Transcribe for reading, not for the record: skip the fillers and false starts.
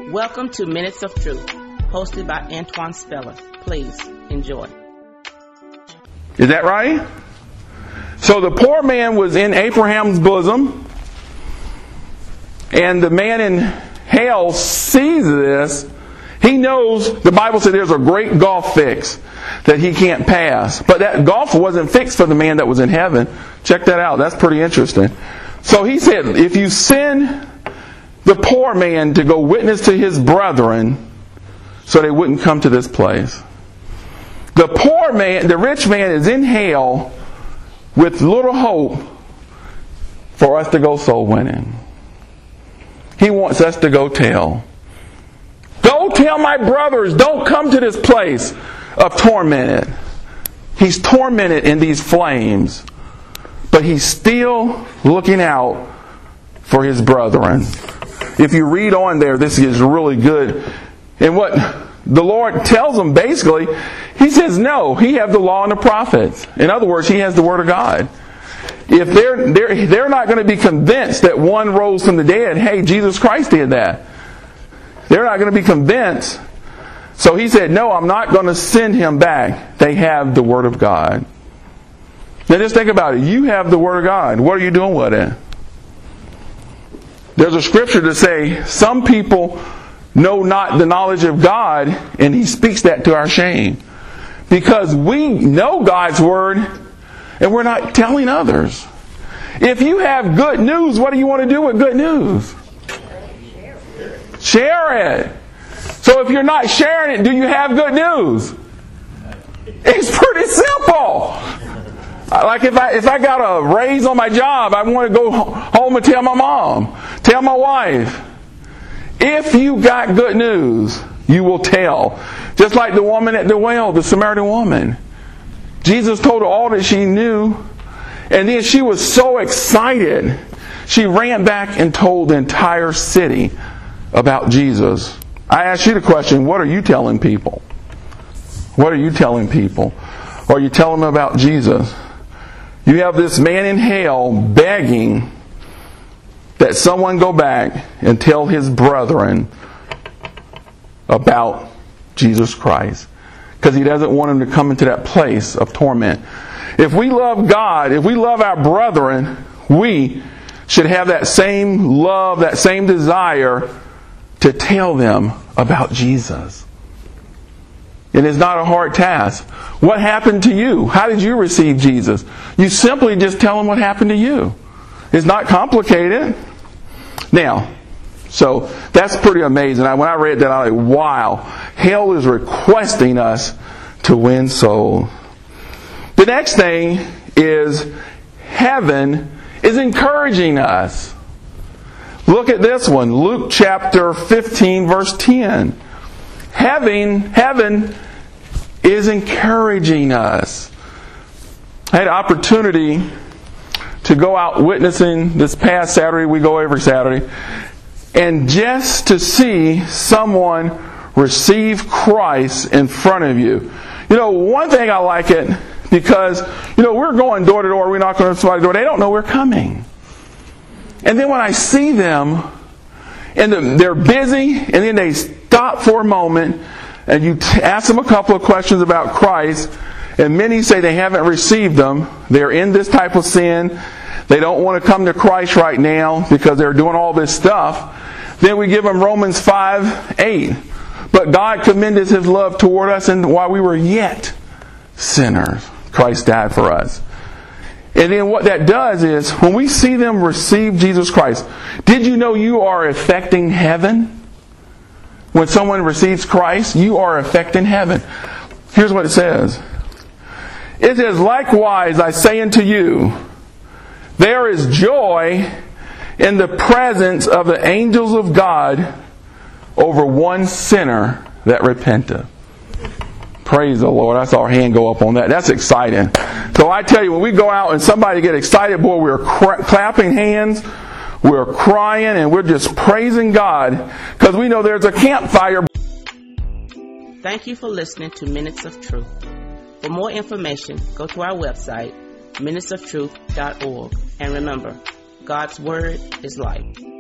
Welcome to Minutes of Truth, hosted by Antoine Speller. Please enjoy. Is that right? So the poor man was in Abraham's bosom, and the man in hell sees this. He knows, the Bible said there's a great gulf fixed that he can't pass. But that gulf wasn't fixed for the man that was in heaven. Check that out. That's pretty interesting. So he said, if you send the poor man to go witness to his brethren so they wouldn't come to this place. The poor man, the rich man is in hell with little hope for us to go soul winning. He wants us to go tell. Go tell my brothers, don't come to this place of tormented. He's tormented in these flames, but he's still looking out for his brethren. If you read on there, this is really good. And what the Lord tells them basically, He says, no, He has the law and the prophets. In other words, He has the Word of God. If they're not going to be convinced that one rose from the dead, hey, Jesus Christ did that. They're not going to be convinced. So He said, no, I'm not going to send him back. They have the Word of God. Now just think about it. You have the Word of God. What are you doing with it? There's a scripture to say, some people know not the knowledge of God, and He speaks that to our shame. Because we know God's Word, and we're not telling others. If you have good news, what do you want to do with good news? Share it. So if you're not sharing it, do you have good news? It's pretty simple. Like if I got a raise on my job, I want to go home and tell my mom, tell my wife. If you got good news, you will tell. Just like the woman at the well, the Samaritan woman. Jesus told her all that she knew, and then she was so excited, she ran back and told the entire city about Jesus. I ask you the question, what are you telling people? What are you telling people? Are you telling them about Jesus? You have this man in hell begging that someone go back and tell his brethren about Jesus Christ. Because he doesn't want them to come into that place of torment. If we love God, if we love our brethren, we should have that same love, that same desire to tell them about Jesus. It is not a hard task. What happened to you? How did you receive Jesus? You simply just tell them what happened to you. It's not complicated. Now, so that's pretty amazing. When I read that, I was like, wow. Hell is requesting us to win souls. The next thing is heaven is encouraging us. Look at this one. Luke chapter 15, verse 10. Heaven is encouraging us. I had an opportunity to go out witnessing this past Saturday. We go every Saturday. And just to see someone receive Christ in front of you. You know, one thing I like it, because, you know, we're going door to door, we're knocking on somebody's door, they don't know we're coming. And then when I see them, and they're busy, and then they stop for a moment, and you ask them a couple of questions about Christ, and many say they haven't received them, they're in this type of sin, they don't want to come to Christ right now because they're doing all this stuff. Then we give them Romans 5:8. But God commended His love toward us, and while we were yet sinners, Christ died for us. And then what that does is, when we see them receive Jesus Christ, did you know you are affecting heaven? When someone receives Christ, you are affecting heaven. Here's what it says. It says, likewise I say unto you, there is joy in the presence of the angels of God over one sinner that repenteth. Praise the Lord. I saw our hand go up on that. That's exciting. So I tell you, when we go out and somebody get excited, boy, we're clapping hands, we're crying, and we're just praising God because we know there's a campfire. Thank you for listening to Minutes of Truth. For more information, go to our website, minutesoftruth.org. And remember, God's Word is life.